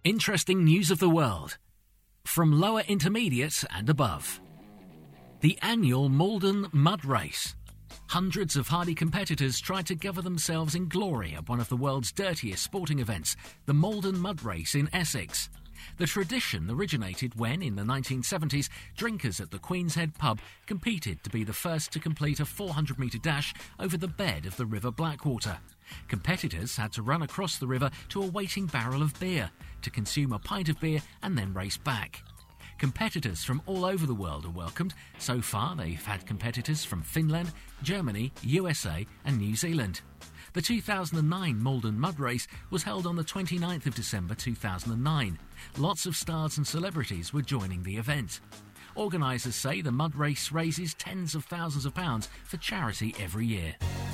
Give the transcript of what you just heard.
Interesting news of the world. From lower intermediates and above. The annual Maldon Mud Race. Hundreds of hardy competitors tried to cover themselves in glory at one of the world's dirtiest sporting events, the Maldon Mud Race in Essex. The tradition originated when, in the 1970s, drinkers at the Queen's Head pub competed to be the first to complete a 400-metre dash over the bed of the River Blackwater. Competitors had to run across the river to a waiting barrel of beer, to consume a pint of beer and then race back. Competitors from all over the world are welcomed. So far, they've had competitors from Finland, Germany, USA and New Zealand. The 2009 Maldon Mud Race was held on the 29th of December 2009. Lots of stars and celebrities were joining the event. Organisers say the mud race raises tens of thousands of pounds for charity every year.